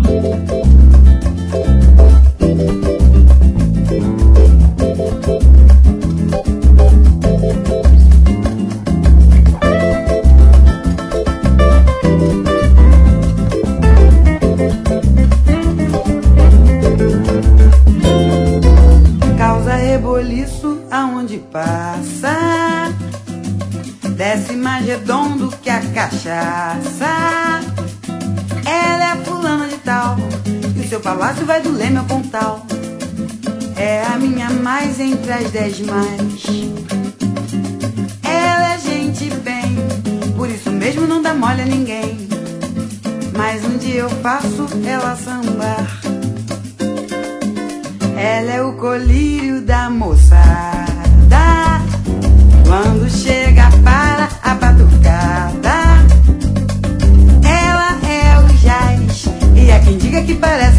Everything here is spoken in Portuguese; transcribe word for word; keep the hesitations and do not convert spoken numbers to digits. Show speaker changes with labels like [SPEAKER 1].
[SPEAKER 1] Aonde passa, desce mais redondo que a cachaça. Ela é fulana de tal, e o seu palácio vai do Leme ao Pontal. É a minha mais entre as dez mais. Ela é gente bem, por isso mesmo não dá mole a ninguém. Mas um dia eu faço ela sambar. Ela é o colírio da moçada. Quando chega para a batucada, ela é o jazz. E há quem diga que parece